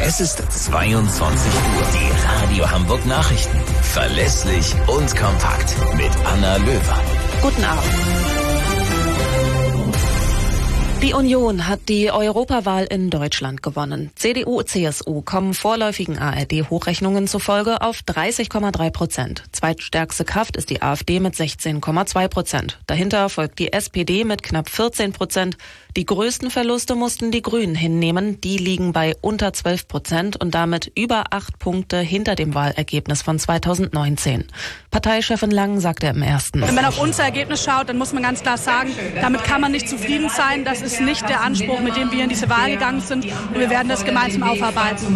Es ist 22 Uhr. Die Radio Hamburg Nachrichten. Verlässlich und kompakt mit Anna Löwer. Guten Abend. Die Union hat die Europawahl in Deutschland gewonnen. CDU, CSU kommen vorläufigen ARD-Hochrechnungen zufolge auf 30,3%. Zweitstärkste Kraft ist die AfD mit 16,2%. Dahinter folgt die SPD mit knapp 14%. Die größten Verluste mussten die Grünen hinnehmen. Die liegen bei unter 12% und damit über 8 Punkte hinter dem Wahlergebnis von 2019. Parteichefin Lang sagte im Ersten: Wenn man auf unser Ergebnis schaut, dann muss man ganz klar sagen, damit kann man nicht zufrieden sein. Das ist nicht der Anspruch, mit dem wir in diese Wahl gegangen sind. Und wir werden das gemeinsam aufarbeiten.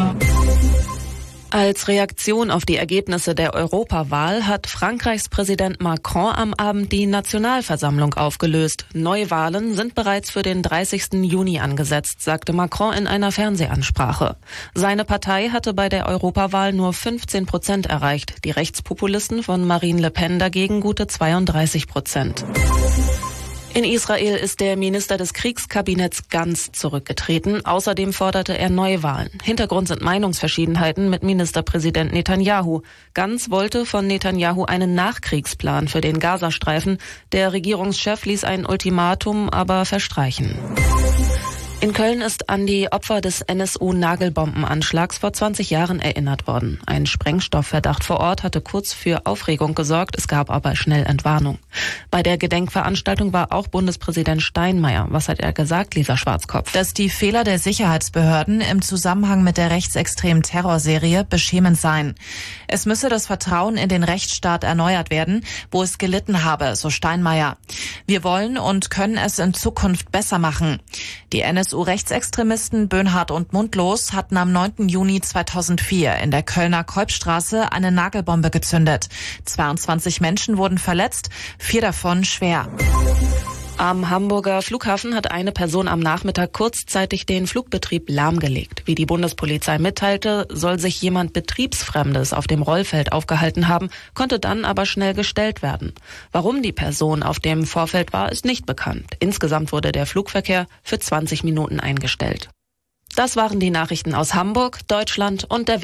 Als Reaktion auf die Ergebnisse der Europawahl hat Frankreichs Präsident Macron am Abend die Nationalversammlung aufgelöst. Neuwahlen sind bereits für den 30. Juni angesetzt, sagte Macron in einer Fernsehansprache. Seine Partei hatte bei der Europawahl nur 15% erreicht. Die Rechtspopulisten von Marine Le Pen dagegen gute 32%. In Israel ist der Minister des Kriegskabinetts Gantz zurückgetreten. Außerdem forderte er Neuwahlen. Hintergrund sind Meinungsverschiedenheiten mit Ministerpräsident Netanyahu. Gantz wollte von Netanyahu einen Nachkriegsplan für den Gazastreifen. Der Regierungschef ließ ein Ultimatum aber verstreichen. In Köln ist an die Opfer des NSU-Nagelbombenanschlags vor 20 Jahren erinnert worden. Ein Sprengstoffverdacht vor Ort hatte kurz für Aufregung gesorgt, es gab aber schnell Entwarnung. Bei der Gedenkveranstaltung war auch Bundespräsident Steinmeier. Was hat er gesagt, Lisa Schwarzkopf? Dass die Fehler der Sicherheitsbehörden im Zusammenhang mit der rechtsextremen Terrorserie beschämend seien. Es müsse das Vertrauen in den Rechtsstaat erneuert werden, wo es gelitten habe, so Steinmeier. Wir wollen und können es in Zukunft besser machen. Die NSU-Rechtsextremisten Böhnhardt und Mundlos hatten am 9. Juni 2004 in der Kölner Kolbstraße eine Nagelbombe gezündet. 22 Menschen wurden verletzt, 4 davon schwer. Am Hamburger Flughafen hat eine Person am Nachmittag kurzzeitig den Flugbetrieb lahmgelegt. Wie die Bundespolizei mitteilte, soll sich jemand Betriebsfremdes auf dem Rollfeld aufgehalten haben, konnte dann aber schnell gestellt werden. Warum die Person auf dem Vorfeld war, ist nicht bekannt. Insgesamt wurde der Flugverkehr für 20 Minuten eingestellt. Das waren die Nachrichten aus Hamburg, Deutschland und der Welt.